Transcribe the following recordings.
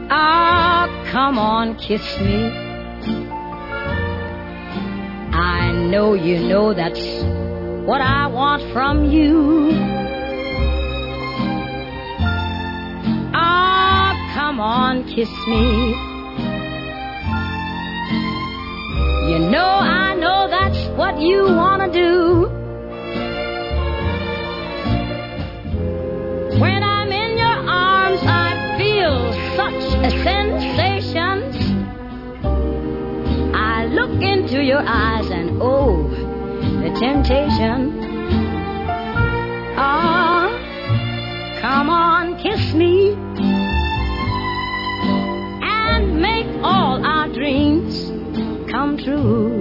Ah, come on, kiss me. I know you know that's what I want from you. Ah, come on, kiss me. You know I know that's what you want to do. When I'm in your arms, I feel such a sensation. I look into your eyes and oh, the temptation. Ah, come on, kiss me and make all our dreams come true.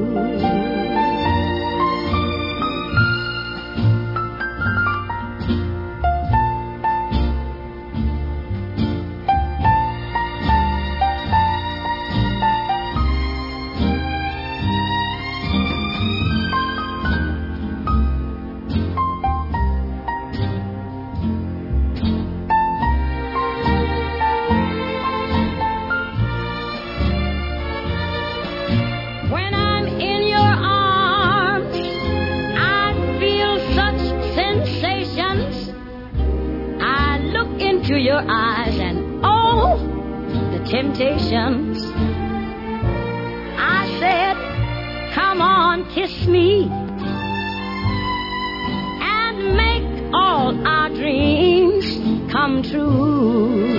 Your eyes and oh, the temptations. I said, come on, kiss me and make all our dreams come true.